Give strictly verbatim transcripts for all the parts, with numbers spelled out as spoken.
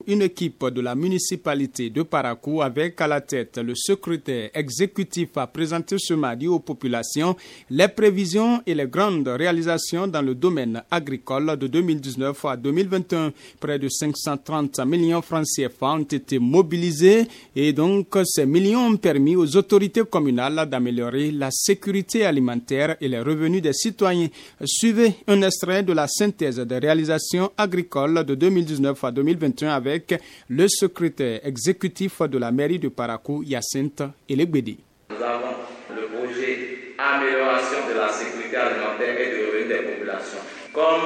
une équipe de la municipalité de Parakou avec à la tête le secrétaire exécutif a présenté ce mardi aux populations les prévisions et les grandes réalisations dans le domaine agricole de deux mille dix-neuf à deux mille vingt et un. Près de cinq cent trente millions francs C F A ont été mobilisés et donc ces millions ont permis aux autorités communales d'améliorer la sécurité alimentaire et les revenus des citoyens. Suivez un extrait de la synthèse des réalisations agricoles de deux mille dix-neuf à deux mille vingt et un avec le secrétaire exécutif de la mairie de Parakou, Hyacinthe Elegbedi. Nous avons le projet Amélioration de la sécurité alimentaire et de revenus des populations. Comme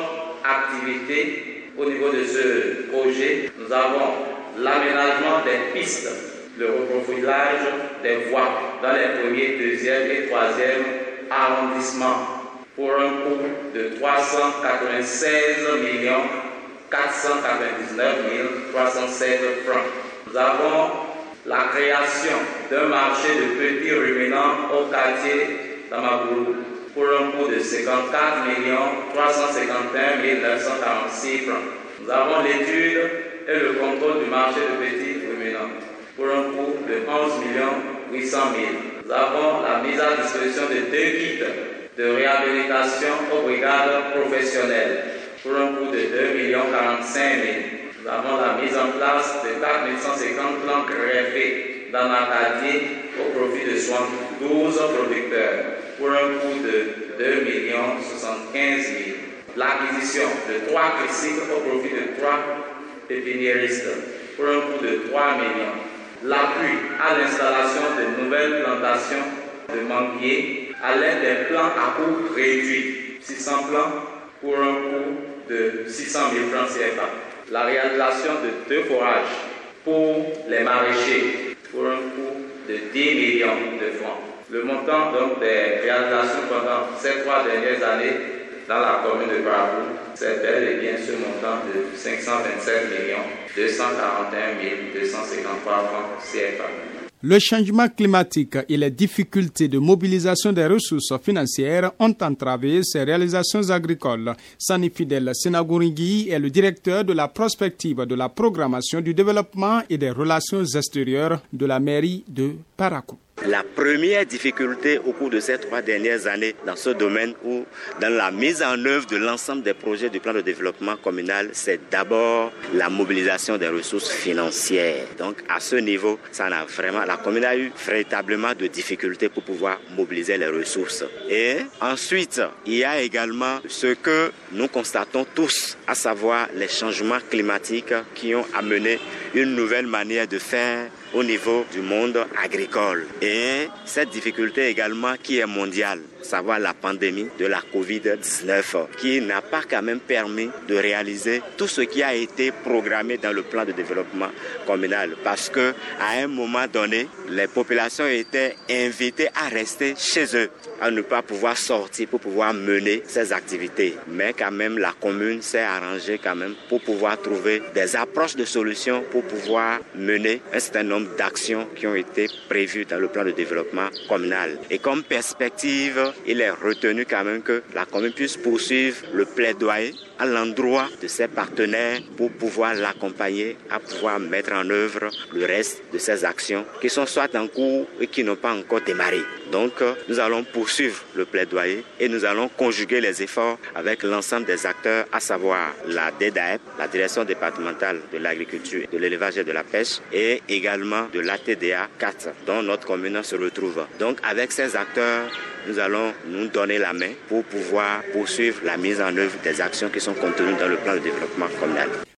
activité au niveau de ce projet, nous avons l'aménagement des pistes, le reprofilage des voies dans les premiers, deuxième et troisième arrondissements pour un coût de trois cent quatre-vingt-seize millions quatre cent quatre-vingt-dix-neuf mille trois cent sept francs. Nous avons la création d'un marché de petits ruminants au quartier d'Amabourou pour un coût de cinquante-quatre millions trois cent cinquante et un mille neuf cent quarante-six francs. Nous avons l'étude et le contrôle du marché de petits ruminants pour un coût de onze millions huit cent mille. Nous avons la mise à disposition de deux kits de réhabilitation aux brigades professionnelles pour un coût de deux millions quarante-cinq mille. Nous avons la mise en place de quatre mille cent cinquante plants greffés dans l'Acadie au profit de soixante-douze producteurs pour un coût de deux millions soixante-quinze mille. L'acquisition de trois tricycles au profit de trois pépiniéristes pour un coût de trois millions. L'appui à l'installation de nouvelles plantations de manguiers à l'aide des plans à coût réduit, six cents plans pour un coût de six cent mille francs C F A. La réalisation de deux forages pour les maraîchers pour un coût de dix millions de francs. Le montant donc des réalisations pendant ces trois dernières années dans la commune de Parakou, c'est bel et bien ce montant de cinq cent vingt-sept millions deux cent quarante et un mille deux cent cinquante-trois francs C F A. Le changement climatique et les difficultés de mobilisation des ressources financières ont entravé ces réalisations agricoles. Sani Fidel Senagouringui est le directeur de la prospective de la programmation du développement et des relations extérieures de la mairie de Parakou. La première difficulté au cours de ces trois dernières années dans ce domaine ou dans la mise en œuvre de l'ensemble des projets du plan de développement communal, c'est d'abord la mobilisation des ressources financières. Donc à ce niveau, ça n'a vraiment, la commune a eu véritablement de difficultés pour pouvoir mobiliser les ressources. Et ensuite, il y a également ce que nous constatons tous, à savoir les changements climatiques qui ont amené une nouvelle manière de faire au niveau du monde agricole. Et cette difficulté également qui est mondiale, savoir la pandémie de la covid dix-neuf, qui n'a pas quand même permis de réaliser tout ce qui a été programmé dans le plan de développement communal. Parce que à un moment donné, les populations étaient invitées à rester chez eux, à ne pas pouvoir sortir pour pouvoir mener ces activités. Mais quand même, la commune s'est arrangée quand même pour pouvoir trouver des approches de solutions pour pouvoir mener un certain nombre d'actions qui ont été prévues dans le plan de développement communal. Et comme perspective, il est retenu quand même que la commune puisse poursuivre le plaidoyer à l'endroit de ses partenaires pour pouvoir l'accompagner à pouvoir mettre en œuvre le reste de ces actions qui sont soit en cours et qui n'ont pas encore démarré. Donc, nous allons poursuivre le plaidoyer et nous allons conjuguer les efforts avec l'ensemble des acteurs, à savoir la D E D A E P, la Direction départementale de l'agriculture, de l'élevage et de la pêche, et également de l'A T D A quatre, dont notre commune se retrouve. Donc, avec ces acteurs, nous allons nous donner la main pour pouvoir poursuivre la mise en œuvre des actions qui sont contenues dans le plan de développement communal.